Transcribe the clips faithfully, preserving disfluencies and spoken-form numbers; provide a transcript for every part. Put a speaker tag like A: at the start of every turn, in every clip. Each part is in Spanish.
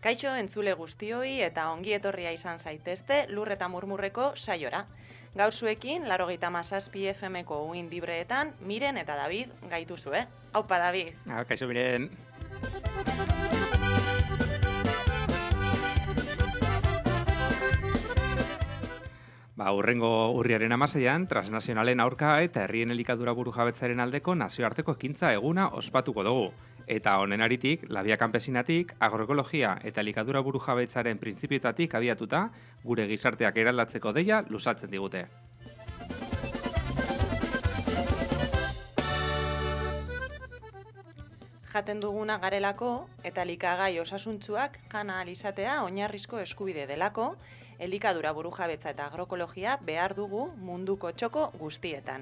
A: Kaixo entzule guztioi eta ongi etorria izan zaitezte Lur eta Murmurreko saiora. Gaur zuekin, laurogeita hamazazpi F M-ko uin libreetan, Miren eta David gaituzue. Aupa, David.
B: Ah, kaixo, Miren. Ba, urrengo urriaren hamaseian, transnazionalen aurka eta herrien elikadura burujabetzaren aldeko nazioarteko ekintza eguna ospatuko dugu. Eta honen aritik, labia kanpesinatik, agroekologia eta elikadura burujabetzaren printzipioetatik abiatuta, gure gizarteak eraldatzeko deia luzatzen digute.
A: Jaten duguna garelako eta elikagai osasuntsuak jana ahal izatea oinarrizko eskubide delako, elikadura burujabetza eta agroekologia behar dugu munduko txoko guztietan.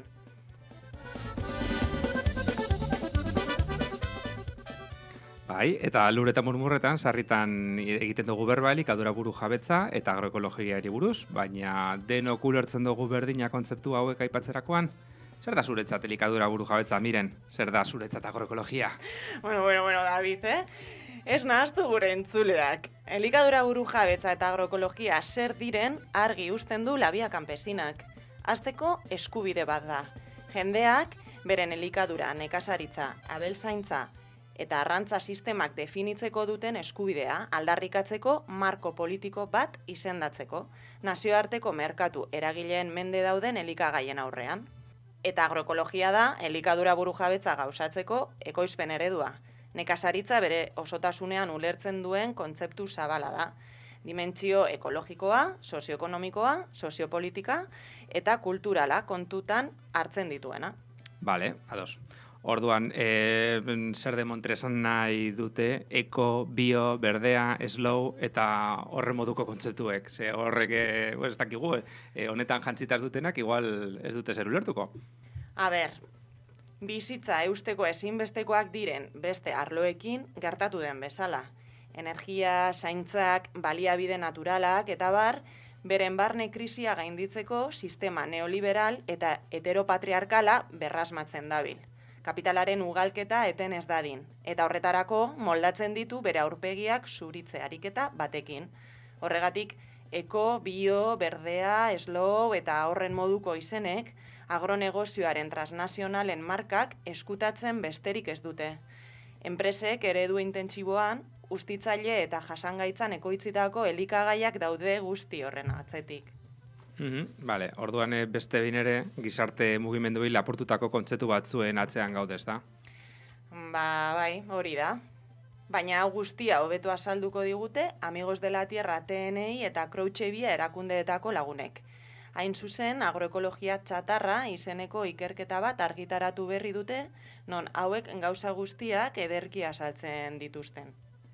B: Bai, eta Lur eta Murmurretan sarritan egiten dugu berba elikadura burujabetza eta agroekologiari buruz, baina denok ulertzen dugu berdina kontzeptu hauek aipatzerakoan. Zer da zuretzat elikadura burujabetza, Miren? Zer da zuretzat agroekologia?
A: Bueno, bueno, bueno, David, eh? Ez nahaztu gure entzuleak. Elikadura burujabetza eta agroekologia zer diren argi uzten du labia kanpesinak. Hasteko eskubide bat da. Jendeak beren elikadura, nekazaritza, abeltzaintza eta arrantza sistemak definitzeko duten eskubidea aldarrikatzeko marko politiko bat izendatzeko, nazioarteko merkatu eragileen mende dauden elikagaien aurrean. Eta agroekologia da elikadura burujabetza gauzatzeko ekoizpen eredua. Nekazaritza bere osotasunean ulertzen duen kontzeptu zabala da. Dimentsio ekologikoa, sozioekonomikoa, soziopolitika eta kulturala kontutan hartzen dituena.
B: Bale, ados. Orduan, e, zer demontre esan nahi dute eko, bio, berdea, slow eta horre moduko kontzeptuek. Ze horrek, e, ez dakigu, e, honetan jantzitaz dutenak igual ez dute zer ulertuko.
A: A ber, bizitza eusteko ezinbestekoak diren beste arloekin gertatu den bezala. Energia, zaintzak, baliabide naturalak eta bar, beren barne krisia gainditzeko sistema neoliberal eta heteropatriarkala berrasmatzen dabil. Kapitalaren ugalketa eten ez dadin, eta horretarako moldatzen ditu bere aurpegiak zuritze ariketa batekin. Horregatik, eko, bio, berdea, slow eta horren moduko izenek, agronegozioaren transnazionalen markak eskutatzen besterik ez dute. Enpresek eredu intentsiboan, ustitzaile eta jasangaitzan ekoitzitako elikagaiak daude guzti horren atzetik.
B: Mm-hmm, vale, orduan beste behin ere gizarte mugimenduei lapurtutako kontzeptu batzuen atzean gaudez da.
A: Ba, bai, hori da. Baina hau guztia hobeto azalduko digute Amigos de la Tierra T N I eta Crouchevia erakundeetako lagunek. Hain zuzen, agroekologia txatarra izeneko ikerketa bat argitaratu berri dute, non hauek gauza guztiak ederki azaltzen dituzten.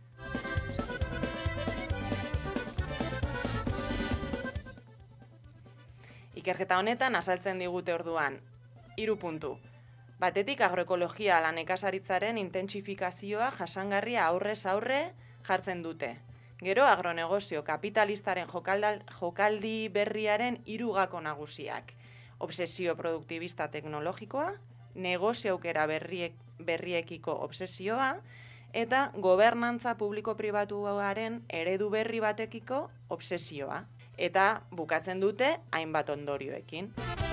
A: Ikerketa honetan azaltzen digute orduan, hiru puntu. Batetik agroekologia lan nekazaritzaren intentsifikazioa jasangarria aurrez aurre jartzen dute. Gero agronegozio kapitalistaren jokaldal, jokaldi berriaren hirugako nagusiak. Obsesio produktibista teknologikoa, negozio aukera berriek, berriekiko obsesioa, eta gobernantza publiko-pribatuaren eredu berri batekiko obsesioa. Eta bukatzen dute hainbat ondorioekin.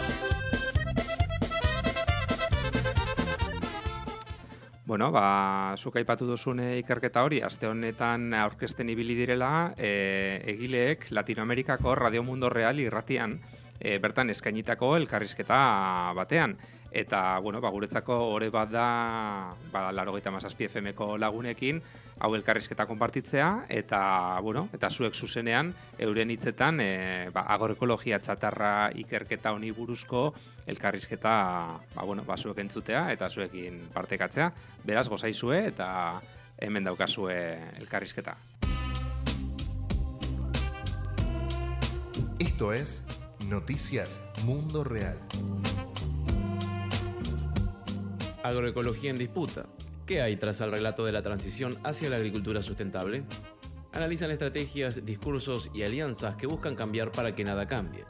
B: Bueno, ba, zuk aipatu duzune ikerketa hori, aste honetan aurkezten ibili direla, e, egileek Latinoamerikako Radio Mundo Real irratian, e, bertan eskainitako elkarrizketa batean. Eta, bueno, ba, guretzako ore bat da, ba, laurogeita hamazazpi F M-ko lagunekin, hau elkarrizketa konpartitzea, eta, bueno, eta zuek zuzenean, euren hitzetan, e, ba, agroekologia txatarra ikerketa honi buruzko elkarrizketa, ba, bueno, ba, zuek entzutea, eta zuekin partekatzea. Beraz, gozaizue, eta hemen daukazue elkarrizketa.
C: Esto es Noticias Mundo Real.
D: Agroecología en disputa. ¿Qué hay tras el relato de la transición hacia la agricultura sustentable? Analizan estrategias, discursos y alianzas que buscan cambiar para que nada cambie.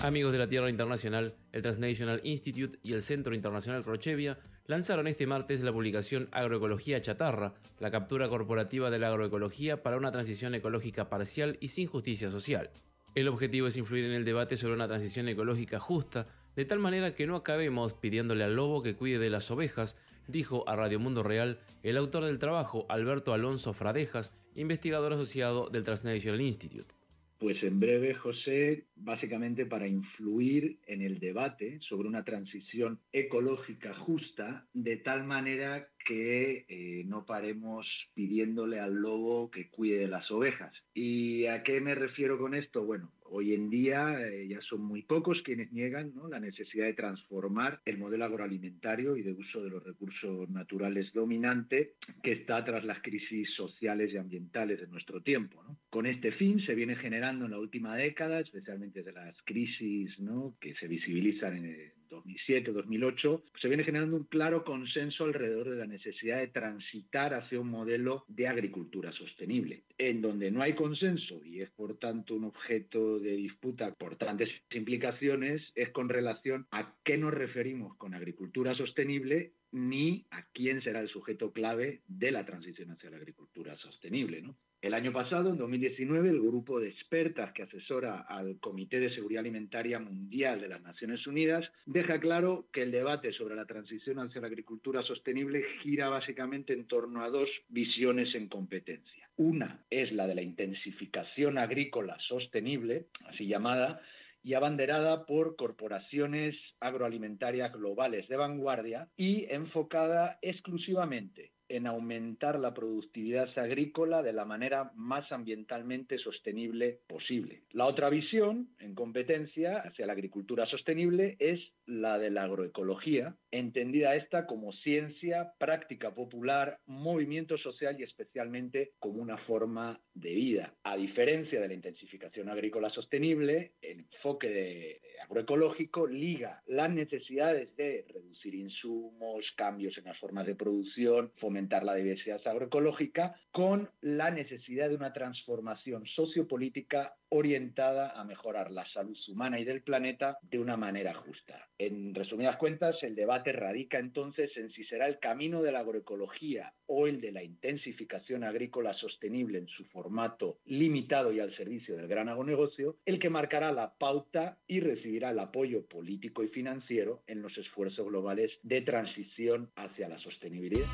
D: Amigos de la Tierra Internacional, el Transnational Institute y el Centro Internacional Crocevia lanzaron este martes la publicación Agroecología Chatarra, la captura corporativa de la agroecología para una transición ecológica parcial y sin justicia social. El objetivo es influir en el debate sobre una transición ecológica justa, de tal manera que no acabemos pidiéndole al lobo que cuide de las ovejas, dijo a Radio Mundo Real el autor del trabajo, Alberto Alonso Fradejas, investigador asociado del Transnational Institute.
E: Pues en breve, José, básicamente para influir en el debate sobre una transición ecológica justa, de tal manera que eh, no paremos pidiéndole al lobo que cuide de las ovejas. ¿Y a qué me refiero con esto? Bueno, hoy en día eh, ya son muy pocos quienes niegan, ¿no?, la necesidad de transformar el modelo agroalimentario y de uso de los recursos naturales dominante que está tras las crisis sociales y ambientales de nuestro tiempo, ¿no? Con este fin se viene generando en la última década, especialmente de las crisis, ¿no?, que se visibilizan en el dos mil siete, dos mil ocho, se viene generando un claro consenso alrededor de la necesidad de transitar hacia un modelo de agricultura sostenible. En donde no hay consenso, y es por tanto un objeto de disputa por tantas implicaciones, es con relación a qué nos referimos con agricultura sostenible ni a quién será el sujeto clave de la transición hacia la agricultura sostenible, ¿no? El año pasado, en dos mil diecinueve, el grupo de expertas que asesora al Comité de Seguridad Alimentaria Mundial de las Naciones Unidas deja claro que el debate sobre la transición hacia la agricultura sostenible gira básicamente en torno a dos visiones en competencia. Una es la de la intensificación agrícola sostenible, así llamada, y abanderada por corporaciones agroalimentarias globales de vanguardia y enfocada exclusivamente en aumentar la productividad agrícola de la manera más ambientalmente sostenible posible. La otra visión, en competencia hacia la agricultura sostenible, es la de la agroecología, entendida esta como ciencia, práctica popular, movimiento social y especialmente como una forma de vida. A diferencia de la intensificación agrícola sostenible, el enfoque de agroecológico liga las necesidades de reducir insumos, cambios en las formas de producción, fomentar la diversidad agroecológica, con la necesidad de una transformación sociopolítica orientada a mejorar la salud humana y del planeta de una manera justa. En resumidas cuentas, el debate radica entonces en si será el camino de la agroecología o el de la intensificación agrícola sostenible en su formato limitado y al servicio del gran agronegocio el que marcará la pauta y recibirá el apoyo político y financiero en los esfuerzos globales de transición hacia la sostenibilidad.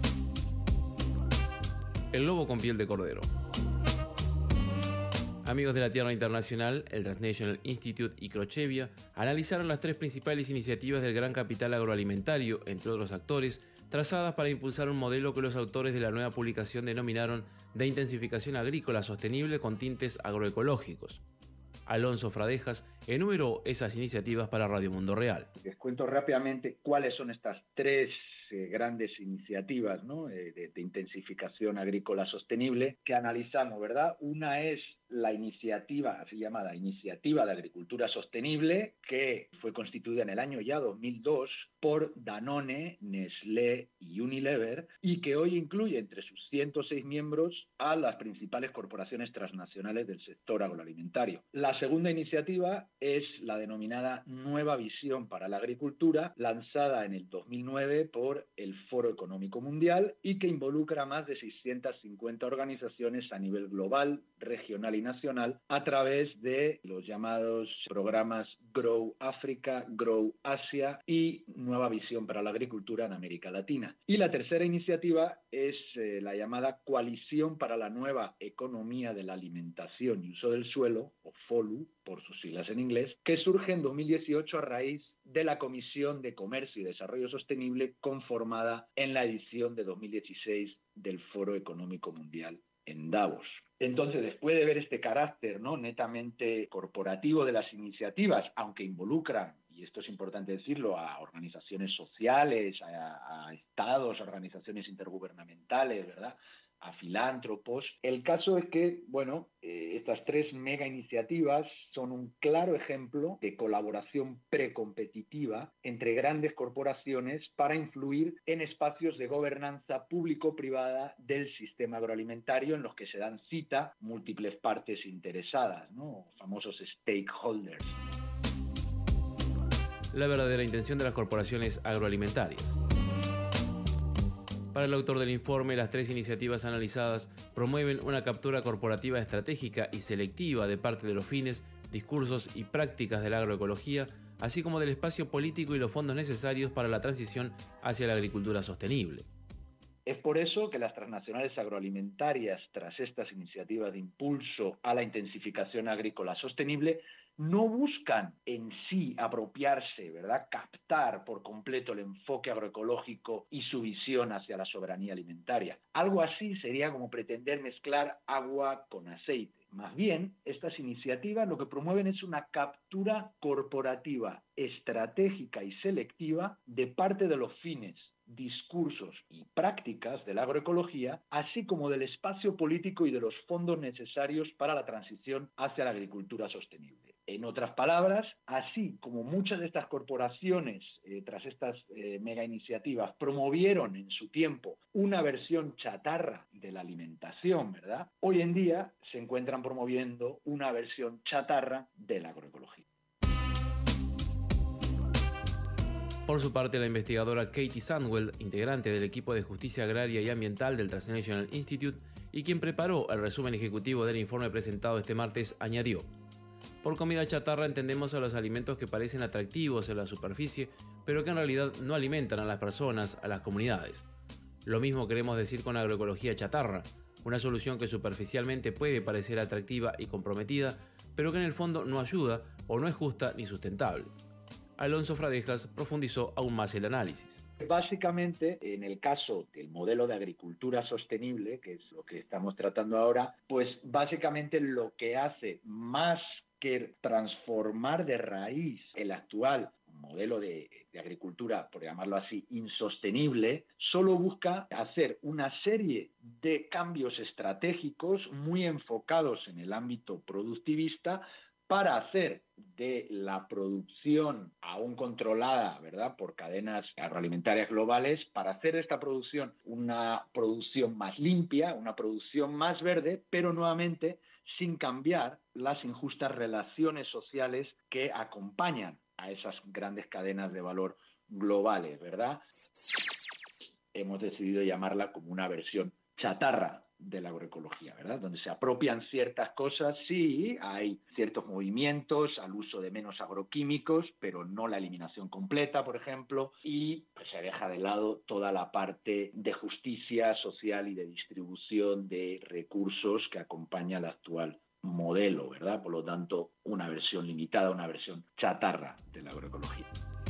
D: El lobo con piel de cordero. Amigos de la Tierra Internacional, el Transnational Institute y Crocevia analizaron las tres principales iniciativas del gran capital agroalimentario, entre otros actores, trazadas para impulsar un modelo que los autores de la nueva publicación denominaron de intensificación agrícola sostenible con tintes agroecológicos. Alonso Fradejas enumeró esas iniciativas para Radio Mundo Real.
E: Les cuento rápidamente cuáles son estas tres eh, grandes iniciativas, ¿no?, eh, de, de intensificación agrícola sostenible que analizamos, ¿verdad? Una es la iniciativa, así llamada Iniciativa de Agricultura Sostenible, que fue constituida en el año ya dos mil dos por Danone, Nestlé y Unilever, y que hoy incluye entre sus ciento seis miembros a las principales corporaciones transnacionales del sector agroalimentario. La segunda iniciativa es la denominada Nueva Visión para la Agricultura, lanzada en el dos mil nueve por el Foro Económico Mundial y que involucra a más de seiscientas cincuenta organizaciones a nivel global, regional y nacional a través de los llamados programas Grow África, Grow Asia y Nueva Visión para la Agricultura en América Latina. Y la tercera iniciativa es eh, la llamada Coalición para la Nueva Economía de la Alimentación y Uso del Suelo, o FOLU, por sus siglas en inglés, que surge en dos mil dieciocho a raíz de la Comisión de Comercio y Desarrollo Sostenible conformada en la edición de dos mil dieciséis del Foro Económico Mundial en Davos. Entonces, después de ver este carácter, ¿no?, netamente corporativo de las iniciativas, aunque involucran, y esto es importante decirlo, a organizaciones sociales, a, a estados, a organizaciones intergubernamentales, ¿verdad?, a filántropos. El caso es que, bueno, eh, estas tres mega iniciativas son un claro ejemplo de colaboración precompetitiva entre grandes corporaciones para influir en espacios de gobernanza público-privada del sistema agroalimentario en los que se dan cita múltiples partes interesadas, ¿no?, famosos stakeholders.
D: la verdadera intención de las corporaciones agroalimentarias. Para el autor del informe, las tres iniciativas analizadas promueven una captura corporativa estratégica y selectiva de parte de los fines, discursos y prácticas de la agroecología, así como del espacio político y los fondos necesarios para la transición hacia la agricultura sostenible.
E: Es por eso que las transnacionales agroalimentarias, tras estas iniciativas de impulso a la intensificación agrícola sostenible, no buscan en sí apropiarse, ¿verdad?, captar por completo el enfoque agroecológico y su visión hacia la soberanía alimentaria. Algo así sería como pretender mezclar agua con aceite. Más bien, estas iniciativas lo que promueven es una captura corporativa, estratégica y selectiva de parte de los fines, discursos y prácticas de la agroecología, así como del espacio político y de los fondos necesarios para la transición hacia la agricultura sostenible. En otras palabras, así como muchas de estas corporaciones, eh, tras estas eh, mega iniciativas, promovieron en su tiempo una versión chatarra de la alimentación, ¿verdad?, hoy en día se encuentran promoviendo una versión chatarra de la agroecología.
D: Por su parte, la investigadora Katie Sandwell, integrante del equipo de Justicia Agraria y Ambiental del Transnational Institute y quien preparó el resumen ejecutivo del informe presentado este martes, añadió: por comida chatarra entendemos a los alimentos que parecen atractivos en la superficie, pero que en realidad no alimentan a las personas, a las comunidades. Lo mismo queremos decir con agroecología chatarra, una solución que superficialmente puede parecer atractiva y comprometida, pero que en el fondo no ayuda o no es justa ni sustentable. Alonso Fradejas profundizó aún más el análisis.
E: Básicamente, en el caso del modelo de agricultura sostenible, que es lo que estamos tratando ahora, pues básicamente lo que hace, más que transformar de raíz el actual modelo de, de agricultura, por llamarlo así, insostenible, solo busca hacer una serie de cambios estratégicos muy enfocados en el ámbito productivista para hacer de la producción aún controlada, ¿verdad?, por cadenas agroalimentarias globales, para hacer de esta producción una producción más limpia, una producción más verde, pero nuevamente sin cambiar las injustas relaciones sociales que acompañan a esas grandes cadenas de valor globales, ¿verdad? Hemos decidido llamarla como una versión chatarra de la agroecología, ¿verdad?, donde se apropian ciertas cosas, sí, hay ciertos movimientos al uso de menos agroquímicos, pero no la eliminación completa, por ejemplo, y pues se deja de lado toda la parte de justicia social y de distribución de recursos que acompaña al actual modelo, ¿verdad? Por lo tanto, una versión limitada, una versión chatarra de la agroecología.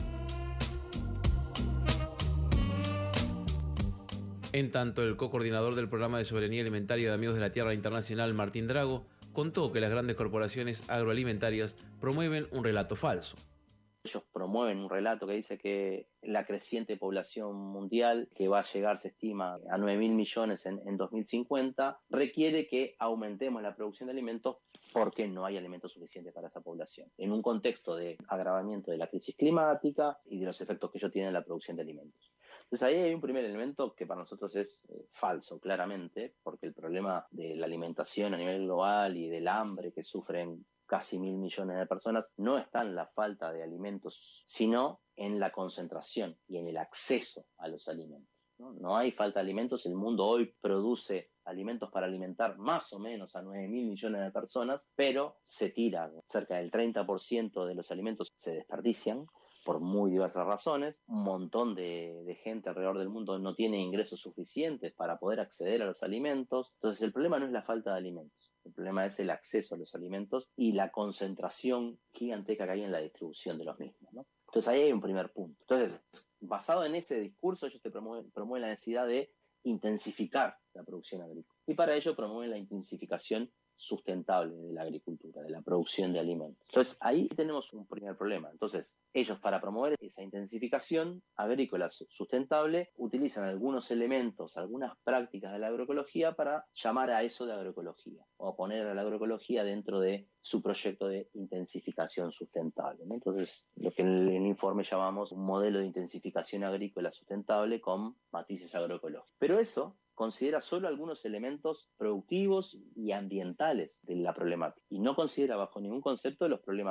D: En tanto, el co-coordinador del Programa de Soberanía Alimentaria de Amigos de la Tierra Internacional, Martín Drago, contó que las grandes corporaciones agroalimentarias promueven un relato falso.
F: Ellos promueven un relato que dice que la creciente población mundial, que va a llegar, se estima, a nueve mil millones en, en dos mil cincuenta, requiere que aumentemos la producción de alimentos porque no hay alimentos suficientes para esa población, en un contexto de agravamiento de la crisis climática y de los efectos que ello tiene en la producción de alimentos. Entonces ahí hay un primer elemento que para nosotros es eh, falso, claramente, porque el problema de la alimentación a nivel global y del hambre que sufren casi mil millones de personas no está en la falta de alimentos, sino en la concentración y en el acceso a los alimentos, ¿no? No hay falta de alimentos, el mundo hoy produce alimentos para alimentar más o menos a nueve mil millones de personas, pero se tira, cerca del treinta por ciento de los alimentos se desperdician, por muy diversas razones. Un montón de, de gente alrededor del mundo no tiene ingresos suficientes para poder acceder a los alimentos. Entonces el problema no es la falta de alimentos, el problema es el acceso a los alimentos y la concentración gigantesca que hay en la distribución de los mismos, ¿no? Entonces ahí hay un primer punto. Entonces, basado en ese discurso, ellos te promueven, promueven la necesidad de intensificar la producción agrícola. Y para ello promueven la intensificación sustentable de la agricultura, de la producción de alimentos. Entonces, ahí tenemos un primer problema. Entonces, ellos, para promover esa intensificación agrícola sustentable, utilizan algunos elementos, algunas prácticas de la agroecología para llamar a eso de agroecología, o poner a la agroecología dentro de su proyecto de intensificación sustentable, ¿no? Entonces, lo que en el informe llamamos un modelo de intensificación agrícola sustentable con matices agroecológicos. Pero eso considera solo algunos elementos productivos y ambientales de la problemática y no considera bajo ningún concepto los problemas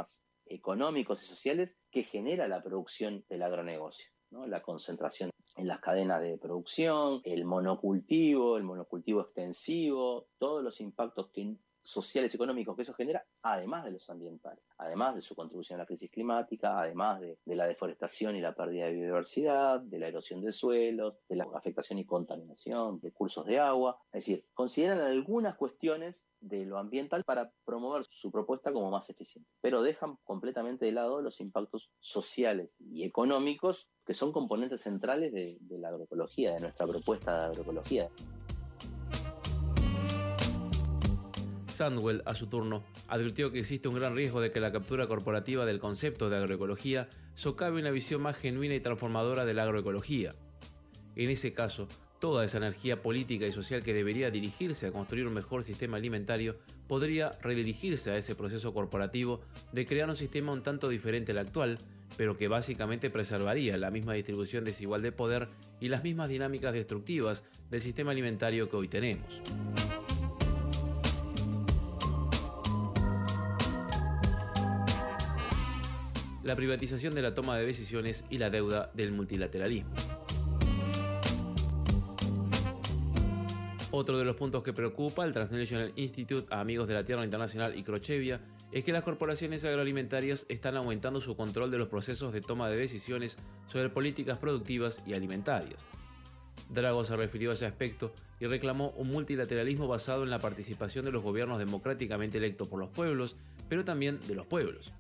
F: económicos y sociales que genera la producción del agronegocio, ¿no? La concentración en las cadenas de producción, el monocultivo, el monocultivo extensivo, todos los impactos que sociales y económicos que eso genera, además de los ambientales, además de su contribución a la crisis climática, además de, de la deforestación y la pérdida de biodiversidad, de la erosión de suelos, de la afectación y contaminación de cursos de agua. Es decir, consideran algunas cuestiones de lo ambiental para promover su propuesta como más eficiente, pero dejan completamente de lado los impactos sociales y económicos que son componentes centrales de, de la agroecología, de nuestra propuesta de agroecología.
D: Sandwell, a su turno, advirtió que existe un gran riesgo de que la captura corporativa del concepto de agroecología socave una visión más genuina y transformadora de la agroecología. En ese caso, toda esa energía política y social que debería dirigirse a construir un mejor sistema alimentario podría redirigirse a ese proceso corporativo de crear un sistema un tanto diferente al actual, pero que básicamente preservaría la misma distribución desigual de poder y las mismas dinámicas destructivas del sistema alimentario que hoy tenemos. La privatización de la toma de decisiones y la deuda del multilateralismo. Otro de los puntos que preocupa al Transnational Institute a Amigos de la Tierra Internacional y Crocevia es que las corporaciones agroalimentarias están aumentando su control de los procesos de toma de decisiones sobre políticas productivas y alimentarias. Drago se refirió a ese aspecto y reclamó un multilateralismo basado en la participación de los gobiernos democráticamente electos por los pueblos, pero también de los pueblos.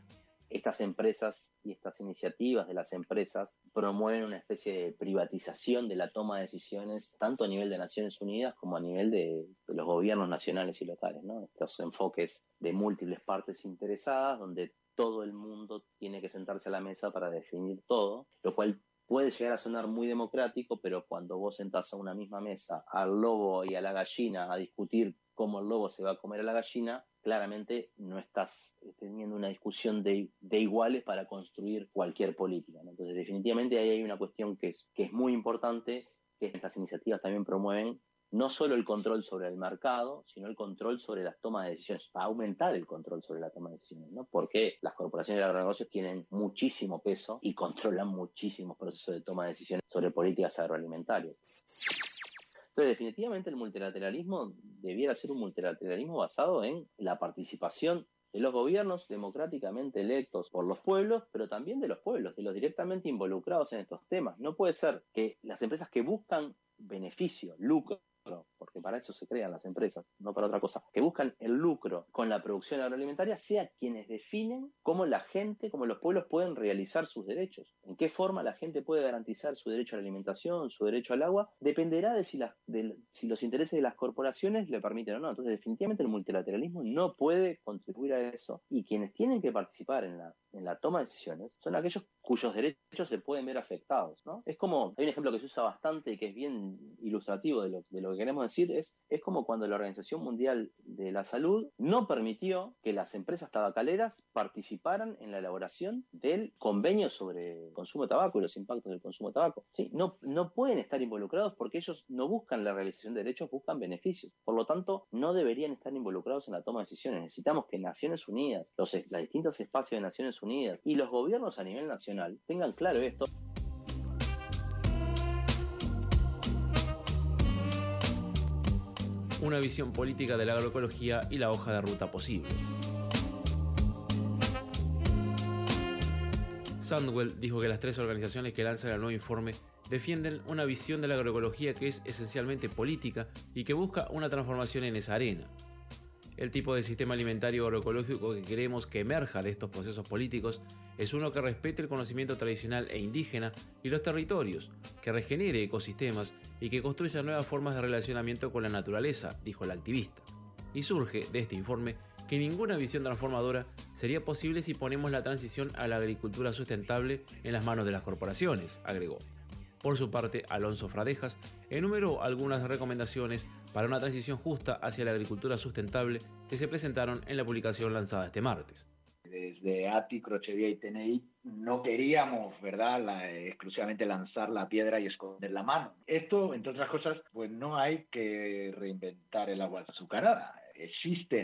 F: Estas empresas y estas iniciativas de las empresas promueven una especie de privatización de la toma de decisiones tanto a nivel de Naciones Unidas como a nivel de, de los gobiernos nacionales y locales, ¿no? Estos enfoques de múltiples partes interesadas donde todo el mundo tiene que sentarse a la mesa para definir todo, lo cual puede llegar a sonar muy democrático, pero cuando vos sentás a una misma mesa al lobo y a la gallina a discutir cómo el lobo se va a comer a la gallina, claramente no estás teniendo una discusión de, de iguales para construir cualquier política, ¿no? Entonces, definitivamente ahí hay una cuestión que es, que es muy importante, que estas iniciativas también promueven no solo el control sobre el mercado, sino el control sobre las tomas de decisiones, para aumentar el control sobre la toma de decisiones, ¿no? Porque las corporaciones de agronegocios tienen muchísimo peso y controlan muchísimos procesos de toma de decisiones sobre políticas agroalimentarias. Entonces, definitivamente el multilateralismo debiera ser un multilateralismo basado en la participación de los gobiernos democráticamente electos por los pueblos, pero también de los pueblos, de los directamente involucrados en estos temas. No puede ser que las empresas que buscan beneficio, lucro, porque para eso se crean las empresas, no para otra cosa, que buscan el lucro con la producción agroalimentaria, sea quienes definen cómo la gente, cómo los pueblos pueden realizar sus derechos. En qué forma la gente puede garantizar su derecho a la alimentación, su derecho al agua, dependerá de si, la, de, si los intereses de las corporaciones le permiten o no. Entonces, definitivamente el multilateralismo no puede contribuir a eso, y quienes tienen que participar en la, en la toma de decisiones son aquellos cuyos derechos se pueden ver afectados, ¿no? Es como, hay un ejemplo que se usa bastante y que es bien ilustrativo de lo, de lo que queremos decir, es, es como cuando la Organización Mundial de la Salud no permitió que las empresas tabacaleras participaran en la elaboración del convenio sobre el consumo de tabaco y los impactos del consumo de tabaco. ¿Sí? No, no pueden estar involucrados porque ellos no buscan la realización de derechos, buscan beneficios. Por lo tanto, no deberían estar involucrados en la toma de decisiones. Necesitamos que Naciones Unidas, los, los distintos espacios de Naciones Unidas y los gobiernos a nivel nacional tengan claro esto.
D: Una visión política de la agroecología y la hoja de ruta posible. Sandwell dijo que las tres organizaciones que lanzan el nuevo informe defienden una visión de la agroecología que es esencialmente política y que busca una transformación en esa arena. El tipo de sistema alimentario agroecológico que queremos que emerja de estos procesos políticos es uno que respete el conocimiento tradicional e indígena y los territorios, que regenere ecosistemas y que construya nuevas formas de relacionamiento con la naturaleza, dijo el activista. Y surge de este informe que ninguna visión transformadora sería posible si ponemos la transición a la agricultura sustentable en las manos de las corporaciones, agregó. Por su parte, Alonso Fradejas enumeró algunas recomendaciones para una transición justa hacia la agricultura sustentable que se presentaron en la publicación lanzada este martes.
E: Desde A T I, Crocevia y T N I no queríamos, ¿verdad?, la, exclusivamente lanzar la piedra y esconder la mano. Esto, entre otras cosas, pues no hay que reinventar el agua azucarada. Existen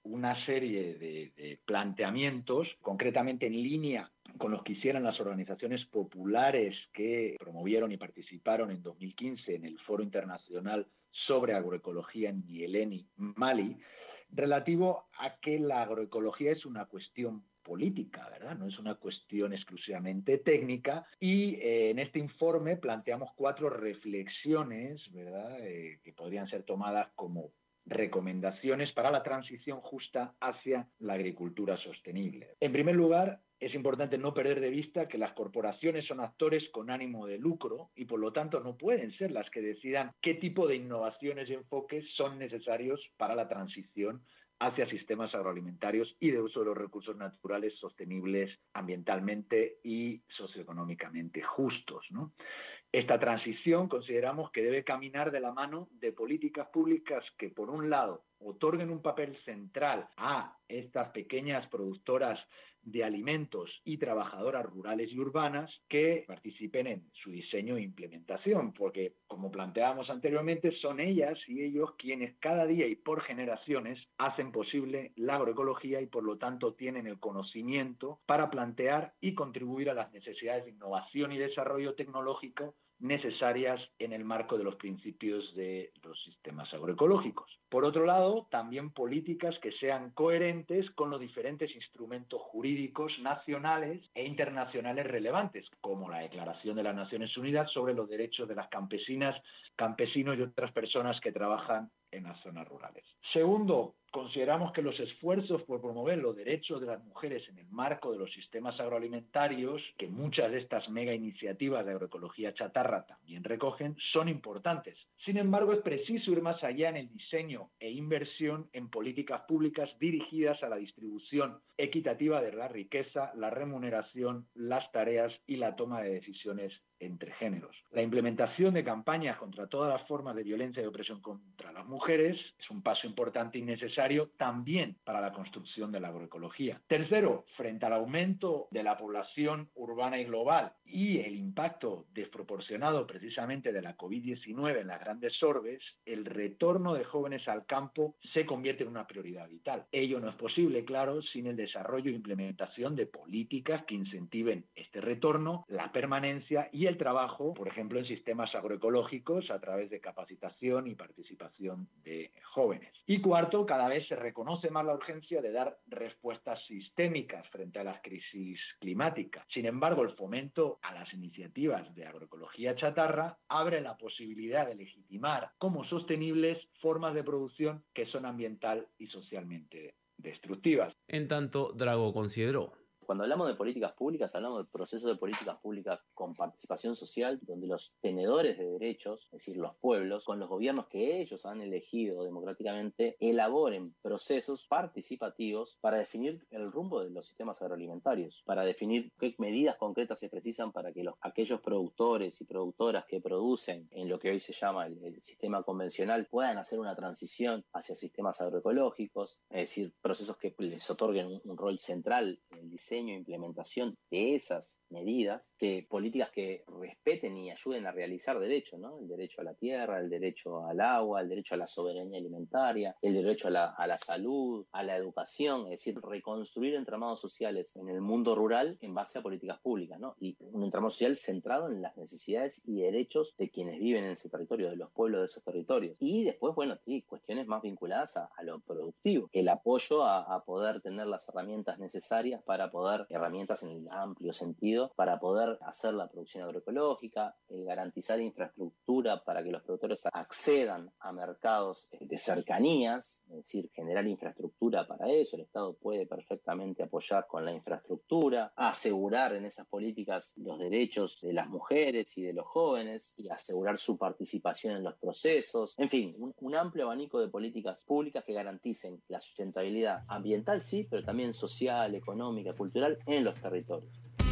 E: una serie de, de planteamientos, concretamente en línea con los que hicieron las organizaciones populares que promovieron y participaron en dos mil quince en el Foro Internacional sobre Agroecología en Nyéléni, Mali, relativo a que la agroecología es una cuestión política, ¿verdad? No es una cuestión exclusivamente técnica, y eh, en este informe planteamos cuatro reflexiones, ¿verdad?, eh, que podrían ser tomadas como recomendaciones para la transición justa hacia la agricultura sostenible. En primer lugar, es importante no perder de vista que las corporaciones son actores con ánimo de lucro y por lo tanto no pueden ser las que decidan qué tipo de innovaciones y enfoques son necesarios para la transición hacia sistemas agroalimentarios y de uso de los recursos naturales sostenibles ambientalmente y socioeconómicamente justos, ¿no? Esta transición consideramos que debe caminar de la mano de políticas públicas que, por un lado, otorguen un papel central a estas pequeñas productoras de alimentos y trabajadoras rurales y urbanas que participen en su diseño e implementación, porque, como planteábamos anteriormente, son ellas y ellos quienes cada día y por generaciones hacen posible la agroecología y, por lo tanto, tienen el conocimiento para plantear y contribuir a las necesidades de innovación y desarrollo tecnológico necesarias en el marco de los principios de los sistemas agroecológicos. Por otro lado, también políticas que sean coherentes con los diferentes instrumentos jurídicos nacionales e internacionales relevantes, como la Declaración de las Naciones Unidas sobre los derechos de las campesinas, campesinos y otras personas que trabajan en las zonas rurales. Segundo, consideramos que los esfuerzos por promover los derechos de las mujeres en el marco de los sistemas agroalimentarios, que muchas de estas mega iniciativas de agroecología chatarra también recogen, son importantes. Sin embargo, es preciso ir más allá en el diseño e inversión en políticas públicas dirigidas a la distribución equitativa de la riqueza, la remuneración, las tareas y la toma de decisiones entre géneros. La implementación de campañas contra todas las formas de violencia y opresión contra las mujeres es un paso importante y necesario también para la construcción de la agroecología. Tercero, frente al aumento de la población urbana y global y el impacto desproporcionado precisamente de la COVID diecinueve en las grandes orbes, el retorno de jóvenes al campo se convierte en una prioridad vital. Ello no es posible, claro, sin el desarrollo e implementación de políticas que incentiven este retorno, la permanencia y el trabajo, por ejemplo, en sistemas agroecológicos a través de capacitación y participación de jóvenes. Y cuarto, cada vez se reconoce más la urgencia de dar respuestas sistémicas frente a las crisis climáticas. Sin embargo, el fomento a las iniciativas de agroecología chatarra abre la posibilidad de legitimar como sostenibles formas de producción que son ambiental y socialmente destructivas.
D: En tanto, Drago consideró:
F: cuando hablamos de políticas públicas, hablamos del proceso de políticas públicas con participación social, donde los tenedores de derechos, es decir, los pueblos, con los gobiernos que ellos han elegido democráticamente, elaboren procesos participativos para definir el rumbo de los sistemas agroalimentarios, para definir qué medidas concretas se precisan para que los, aquellos productores y productoras que producen en lo que hoy se llama el, el sistema convencional puedan hacer una transición hacia sistemas agroecológicos, es decir, procesos que les otorguen un, un rol central en el diseño e implementación de esas medidas, que políticas que respeten y ayuden a realizar derechos, ¿no? El derecho a la tierra, el derecho al agua, el derecho a la soberanía alimentaria, el derecho a la, a la salud, a la educación, es decir, reconstruir entramados sociales en el mundo rural en base a políticas públicas, ¿no? Y un entramado social centrado en las necesidades y derechos de quienes viven en ese territorio, de los pueblos de esos territorios. Y después, bueno, sí, cuestiones más vinculadas a, a lo productivo, el apoyo a, a poder tener las herramientas necesarias para poder herramientas en el amplio sentido para poder hacer la producción agroecológica, el garantizar infraestructura para que los productores accedan a mercados de cercanías, es decir, generar infraestructura para eso. El Estado puede perfectamente apoyar con la infraestructura, asegurar en esas políticas los derechos de las mujeres y de los jóvenes y asegurar su participación en los procesos. En fin, un, un amplio abanico de políticas públicas que garanticen la sustentabilidad ambiental, sí, pero también social, económica, cultural en los territorios.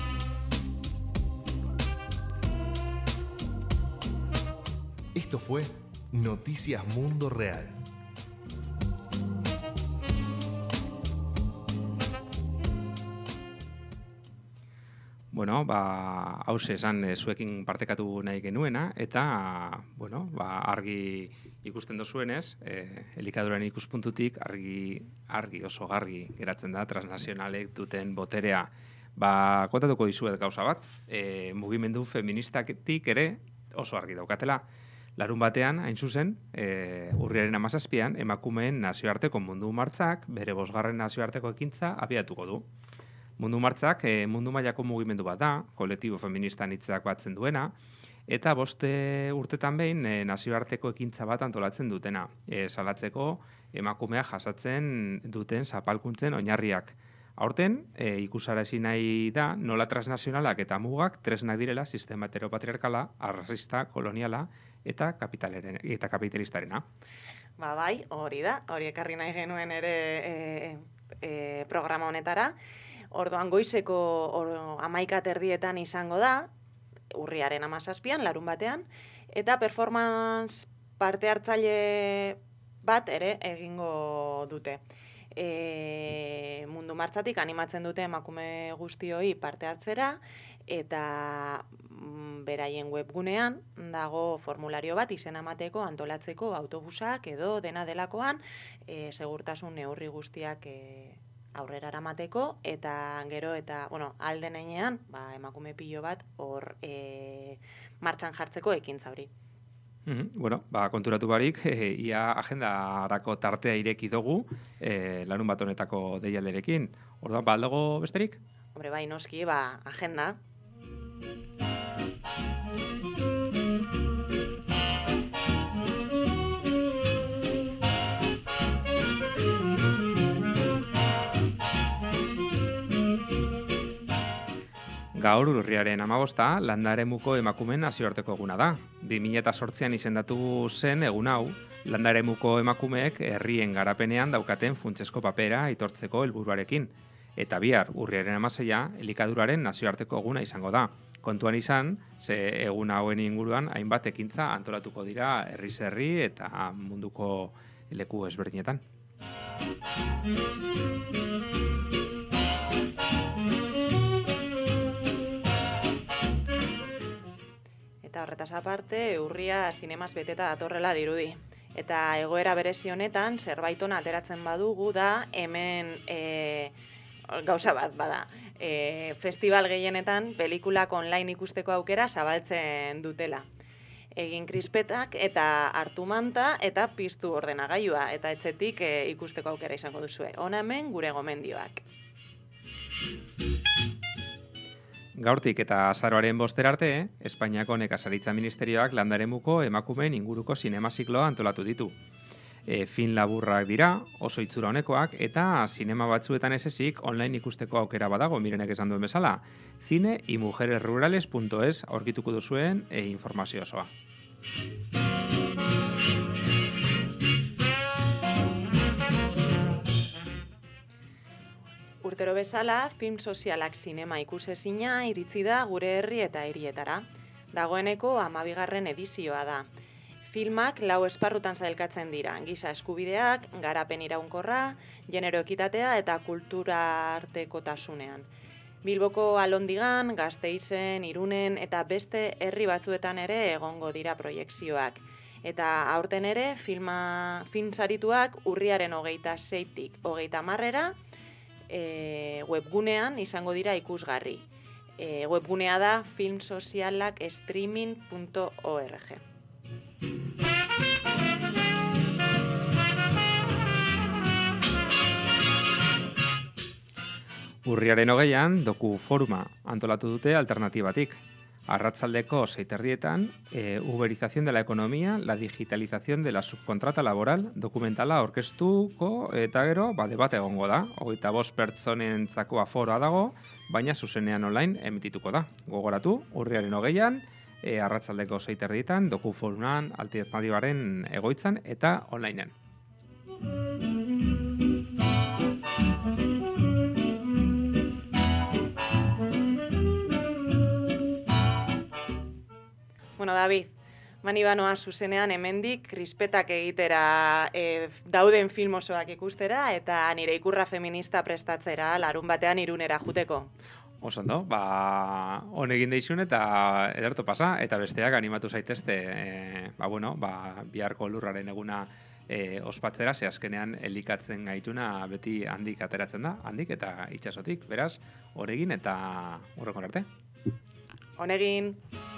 C: Esto fue Noticias Mundo Real.
B: Bueno, bueno, ba, hause esan e, zuekin partekatu nahi genuena, eta, bueno, ba, argi ikusten dozuenez, e, elikaduran ikuspuntutik argi, argi oso gargi geratzen da, transnazionalek duten boterea. Ba, kontatuko dizuet gauza bat, e, mugimendu feministatik ere oso argi daukatela. Larun batean, hain zuzen, e, urriaren hamazazpian, emakumeen nazioarteko mundu martzak, bere bosgarren nazioarteko ekintza abiatuko du. Mundu martzak e, mundu mailako mugimendu bat da, kolektibo feministan hitzak batzen duena, eta boste urtetan behin e, nazioarteko ekintza bat antolatzen dutena, e, salatzeko emakumea jasatzen duten zapalkuntzen oinarriak. Aurten, e, ikusarazi nahi da nola transnazionalak eta mugak tresnak direla sistema heteropatriarkala, arrazista, koloniala eta kapitalaren eta kapitalistarena.
A: Ba bai, hori da, hori ekarri nahi genuen ere e, e, programa honetara. Orduan goizeko or, amaika terdietan izango da, urriaren hamazazpian, larun batean, eta performance parte hartzaile bat ere egingo dute. E, mundu martzatik animatzen dute emakume guztioi parte hartzera, eta mm, beraien webgunean dago formulario bat izena emateko antolatzeko autobusak edo dena delakoan e, segurtasun neurri guztiak e, aurrera eramateko, eta gero eta, bueno, alden heinean, ba, emakume pilo bat hor e, martxan jartzeko ekintza hori.
B: Mm-hmm. Bueno, ba, konturatu barik, e, ia agendarako tartea ireki dugu, e, larun bat honetako deialderekin. Orduan, ba, aldago besterik?
A: Hombre, bai, noski, ba, agenda.
B: Gaur urriaren hamabosta landaremuko emakumeen nazioarteko eguna da. bi mila zortzian izendatu zen egun hau, landaremuko emakumeek herrien garapenean daukaten funtsezko papera aitortzeko helburuarekin. Eta bihar, urriaren hamaseia, elikaduraren nazioarteko eguna izango da. Kontuan izan, ze egun hauen inguruan hainbat ekintza antolatuko dira herriz herri eta munduko leku ezberdinetan.
A: Eta horretaz aparte, urria zinemaz beteta datorrela dirudi. Eta egoera berezi honetan, zerbait ona ateratzen badugu da, hemen e, gauza bat bada. E, festival gehienetan, pelikulak online ikusteko aukera zabaltzen dutela. Egin krispetak eta hartu manta eta piztu ordenagailua. Eta etxetik e, ikusteko aukera izango duzue. Hona hemen gure gomendioak.
B: Gaurtik eta azaroaren boster arte, Espainiako Nekazaritza Ministerioak landaremuko emakumeen inguruko zinema zikloa antolatu ditu. E, film laburrak dira, oso itzura honekoak, eta zinema batzuetan ez ezik online ikusteko aukera badago, mirenek esan duen bezala. cine y mujeres rurales punto es aurkituko duzuen e, informazio osoa.
A: Urtero bezala, film sozialak zinema ikusezina iritsi da gure herri eta hirietara. Dagoeneko hamabigarren edizioa da. Filmak lau esparrutan sailkatzen dira, giza eskubideak, garapen iraunkorra, genero ekitatea eta kultura artekotasunean. Bilboko Alondigan, Gasteizen, Irunen eta beste herri batzuetan ere egongo dira proiekzioak. Eta aurten ere, filma, film sarituak urriaren hogeita seitik hogeita hamarrera, E, webgunean izango dira ikusgarri. E, webgunea da filmsozialak streaming punto org.
B: Urriaren hogeian, doku foruma antolatu dute alternatibatik. Arratsaldeko seiterdietan, e, uberización de la economía, la digitalización de la subcontrata laboral, dokumentala aurkeztuko eta gero, ba, debate egongo da. Hogeita bost pertsonentzako aforoa dago, baina zuzenean online emitituko da. Gogoratu, urriaren hogeian, e, arratsaldeko seiterdietan, doku foruman, alternatibaren egoitzan eta onlinean.
A: Bueno, David, mani banoa zuzenean hemendik krispetak egitera e, dauden film osoak ikustera eta nire ikurra feminista prestatzera larun batean Irunera juteko.
B: Oso ondo, ba, honegin deixun eta ederto pasa, eta besteak animatu zaitezte, e, ba, bueno, ba, biharko lurraren eguna e, ospatzera, ze azkenean elikatzen gaituna beti handik ateratzen da, handik eta itsasotik, beraz, horegin eta horrekon arte.
A: Honegin.